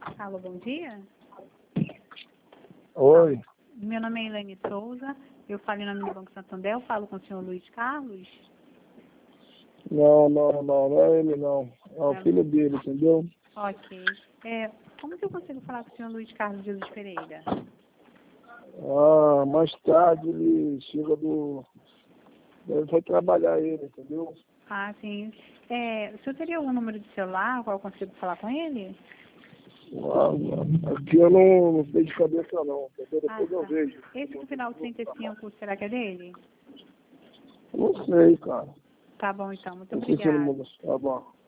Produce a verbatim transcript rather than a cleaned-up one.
Alô, bom dia. Oi. Meu nome é Elaine Souza, eu falo em nome do Banco Santander, eu falo com o senhor Luiz Carlos. Não, não, não, não é ele não. É o É. filho dele, entendeu? Ok. É, como que eu consigo falar com o senhor Luiz Carlos Jesus Pereira? Ah, mais tarde ele chega do... Ele vai trabalhar ele, entendeu? Ah, sim. É, o senhor teria algum número de celular, qual eu consigo falar com ele? Ah, aqui eu não, não sei de cabeça não, entendeu? Ah, Depois eu tá. vejo. Esse com o final de trinta e cinco, será que é dele? Não sei, cara. Tá bom, então. Muito Não sei se ele obrigada. muda. Tá bom.